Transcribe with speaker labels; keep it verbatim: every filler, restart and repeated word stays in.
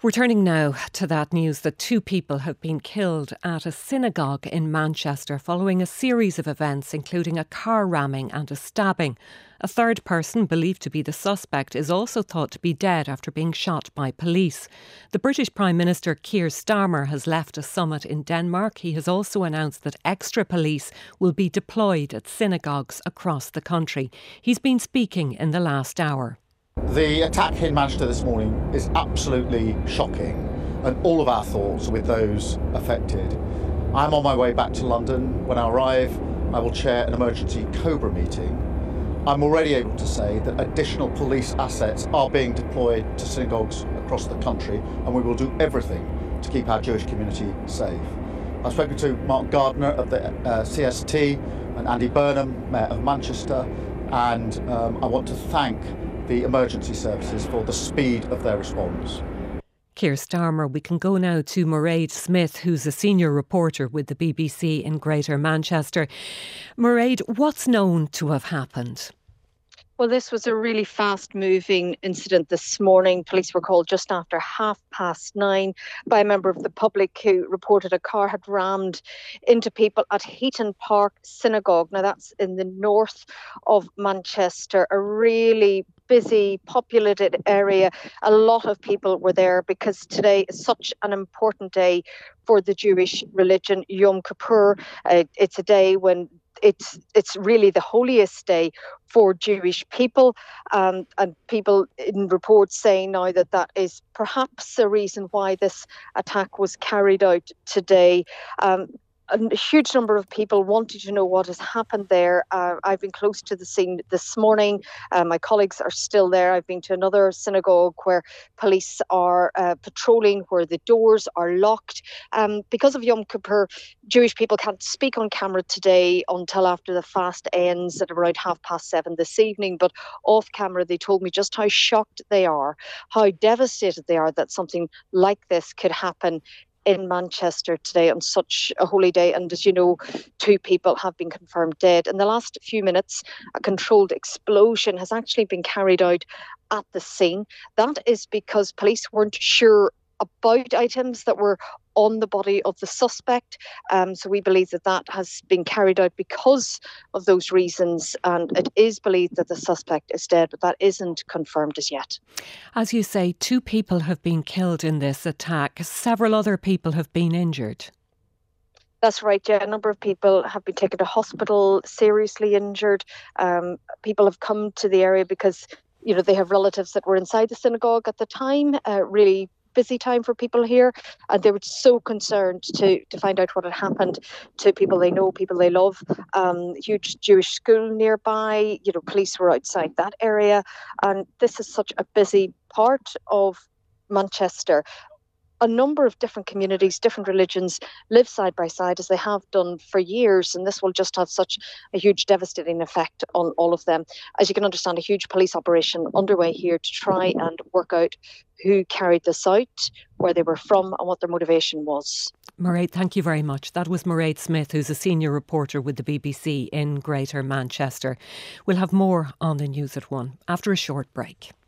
Speaker 1: We're turning now to that news that two people have been killed at a synagogue in Manchester following a series of events, including a car ramming and a stabbing. A third person, believed to be the suspect, is also thought to be dead after being shot by police. The British Prime Minister Keir Starmer has left a summit in Denmark. He has also announced that extra police will be deployed at synagogues across the country. He's been speaking in the last hour.
Speaker 2: The attack in Manchester this morning is absolutely shocking, and all of our thoughts are with those affected. I'm on my way back to London. When I arrive, I will chair an emergency COBRA meeting. I'm already able to say that additional police assets are being deployed to synagogues across the country, and we will do everything to keep our Jewish community safe. I've spoken to Mark Gardner of the uh, C S T and Andy Burnham, Mayor of Manchester, and um, I want to thank the emergency services for the speed of their response.
Speaker 1: Keir Starmer. We can go now to Mairead Smith, who's a senior reporter with the B B C in Greater Manchester. Mairead, what's known to have happened?
Speaker 3: Well, this was a really fast-moving incident this morning. Police were called just after half past nine by a member of the public who reported a car had rammed into people at Heaton Park Synagogue. Now, that's in the north of Manchester, a really busy, populated area. A lot of people were there because today is such an important day for the Jewish religion, Yom Kippur. Uh, it's a day when It's it's really the holiest day for Jewish people, um, and people in reports saying now that that is perhaps the reason why this attack was carried out today. Um, a huge number of people wanted to know what has happened there. Uh, I've been close to the scene this morning. Uh, my colleagues are still there. I've been to another synagogue where police are uh, patrolling, where the doors are locked. Um, because of Yom Kippur, Jewish people can't speak on camera today until after the fast ends at around half past seven this evening. But off camera, they told me just how shocked they are, how devastated they are that something like this could happen in Manchester today on such a holy day. And as you know, two people have been confirmed dead. In the last few minutes, a controlled explosion has actually been carried out at the scene. That is because police weren't sure about items that were on the body of the suspect. Um, so we believe that that has been carried out because of those reasons, and it is believed that the suspect is dead, but that isn't confirmed as yet.
Speaker 1: As you say, two people have been killed in this attack. Several other people have been injured.
Speaker 3: That's right, yeah. A number of people have been taken to hospital, seriously injured. Um, people have come to the area because, you know, they have relatives that were inside the synagogue at the time, uh, really busy time for people here, and they were so concerned to to find out what had happened to people they know, people they love. Um, huge Jewish school nearby, you know, police were outside that area, and this is such a busy part of Manchester. A number of different communities, different religions live side by side as they have done for years, and this will just have such a huge devastating effect on all of them. As you can understand, a huge police operation underway here to try and work out who carried this out, where they were from and what their motivation was.
Speaker 1: Mairead, thank you very much. That was Mairead Smith, who's a senior reporter with the B B C in Greater Manchester. We'll have more on the news at one after a short break.